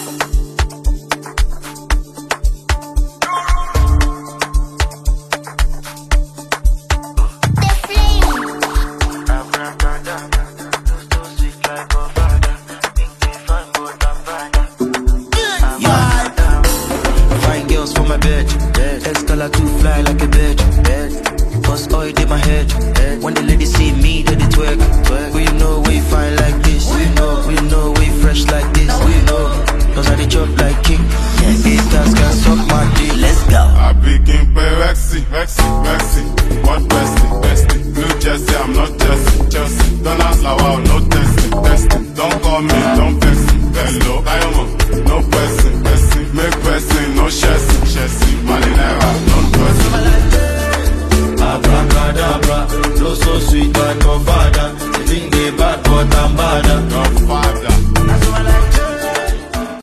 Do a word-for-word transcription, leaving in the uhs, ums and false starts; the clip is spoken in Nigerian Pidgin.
For my bed, escala too fly like a bird. Cause oil in my head. When the ladies see me, they they twerk. We know we fine like this. We know, we know we fresh like this. We know, cause I they chop like king. Haters can suck my dick. Let's go. I begin play Rexy, Rexy, Rexy. What bestie, bestie? Blue Jersey, I'm not Chelsea, Chelsea. Don't ask like wow, no testing, testing. Don't call me, don't vex me. Hello, diamond, no person, person. Make person, no chassis, chassis. Malinera, don't person. Abracadabra, flow so sweet, but no father. They think they bad, but I'm bad. Godfather.